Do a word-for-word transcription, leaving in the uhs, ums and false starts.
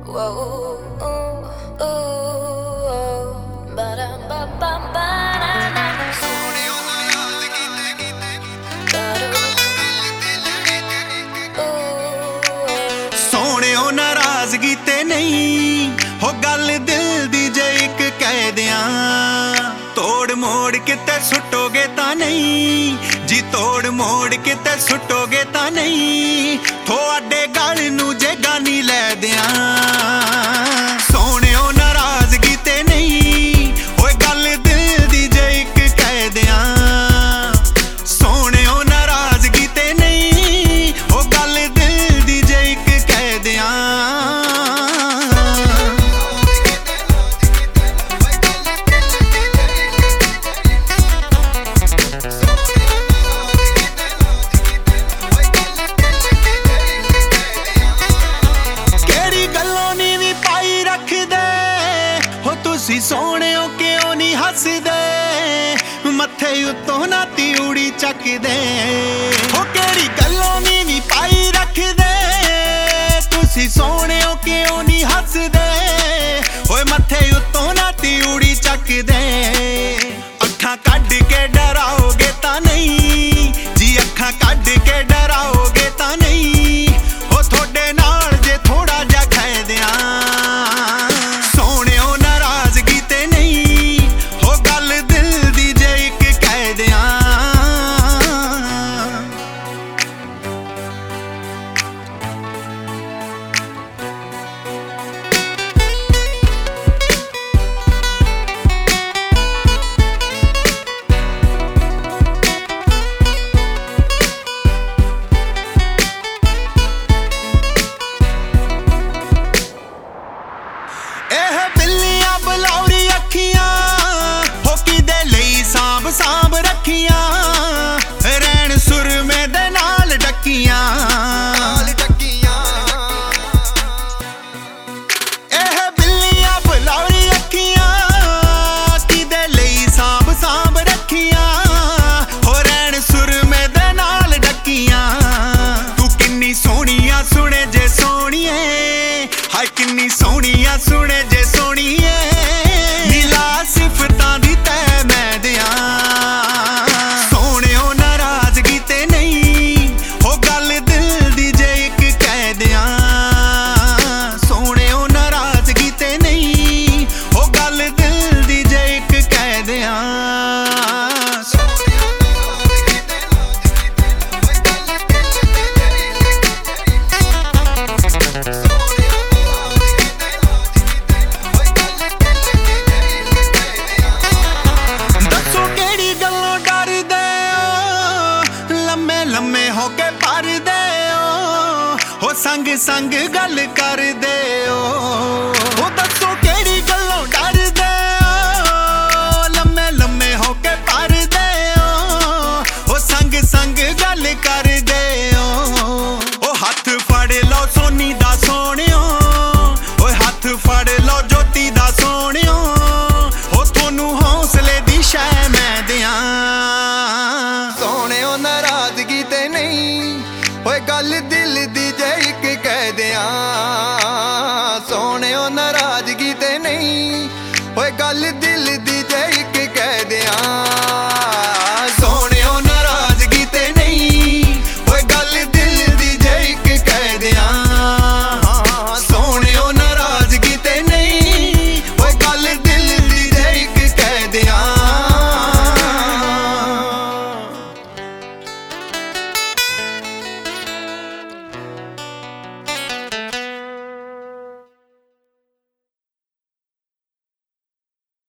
ਸੋਹਣਿਓ ਨਾਰਾਜ਼ਗੀ ਤੇ ਨਹੀਂ ਹੋ ਗੱਲ ਦਿਲ ਦੀ ਜੇ ਇੱਕ ਕਹਿ ਦਿਆਂ, ਤੋੜ ਮੋੜ ਕਿਤੇ ਸੁੱਟੋਗੇ ਤਾਂ ਨਹੀਂ ਜੀ, ਤੋੜ ਮੋੜ ਕਿਤੇ ਸੁੱਟੋਗੇ ਤਾਂ ਨਹੀਂ, ਤੁਹਾਡੇ ਗਲ ਨੂੰ ਜੇ ਗਾਨੀ ਲੈ ਦਿਆਂ। ਸੋਹਣਿਓ ਨਾਰਾਜ਼ਗੀ ਤੇ ਨਹੀਂ ਓਏ ਗੱਲ ਦਿਲ ਦੀ ਜੇ ਇੱਕ ਕਹਿ ਦਿਆਂ, ਸੋਹਣਿਓ ਨਾਰਾਜ਼ਗੀ ਤੇ ਨਹੀਂ ਉਹ ਗੱਲ ਦਿਲ ਦੀ ਜੇ ਇੱਕ ਕਹਿ ਦਿਆਂ। ਤੁਸੀਂ ਸੋਹਣਿਓ ਕਿਉਂ ਨਹੀਂ ਹੱਸਦੇ, ਮੱਥੇ ਉੱਤੋਂ ਨਾ ਤਿਉੜੀ ਚੱਕਦੇ, ਹੋ ਕਿਹੜੀ ਗੱਲੋਂ ਨੀ ਨੀ ਪਾਈ ਰੱਖਦੇ। ਤੁਸੀਂ ਸੋਹਣਿਓ ਕਿਉਂ ਨਹੀਂ ਹੱਸਦੇ, ਓਏ ਮੱਥੇ ਉੱਤੋਂ ਨਾ ਤਿਉੜੀ ਚੱਕਦੇ। ਅੱਖਾਂ ਕੱਢ ਕੇ ਡਰਾਓਗੇ ਤਾਂ ਨਹੀਂ ਜੀ, ਅੱਖਾਂ ਕੱਢ ਕੇ ਡਰਾਓਗੇ ਤਾਂ ਨਹੀਂ, ਉਹ ਤੁਹਾਡੇ ਨਾਲ ਜੇ ਥੋੜਾ ਜਿਹਾ ਖਹਿ ਦਿਆਂ। ਸਾਂਭ ਰੱਖੀਆਂ ਰਹਿਣ ਸੁਰਮੇ ਦੇ ਨਾਲ ਡੱਕੀਆਂ, ਇਹ ਬਿੱਲੀਆਂ ਬਲੌਰੀ ਅੱਖੀਆਂ ਕਿਦੇ ਲਈ ਸਾਂਭ ਸਾਂਭ ਰੱਖੀਆਂ, ਹੋ ਰਹਿਣ ਸੁਰਮੇ ਦੇ ਨਾਲ ਡੱਕੀਆਂ। ਤੂੰ ਕਿੰਨੀ ਸੋਹਣੀਆਂ ਸੁਣੇ ਜੇ ਸੋਹਣੀਏ, ਹਾਏ ਕਿੰਨੀ ਸੋਹਣੀਆਂ ਸੁਣੇ ਜੇ ਸੋਹਣੀਏ, ਨੀਲਾ ਸਿਫਤਾਂ ਦੀ ਤੈ ਮੈਂ ਦਿਆਂ। ਲੰਮੇ ਹੋ ਕੇ ਭਰਦੇ ਓ, ਹੋ ਸੰਗ ਸੰਗ ਗੱਲ ਕਰਦੇ ਓ।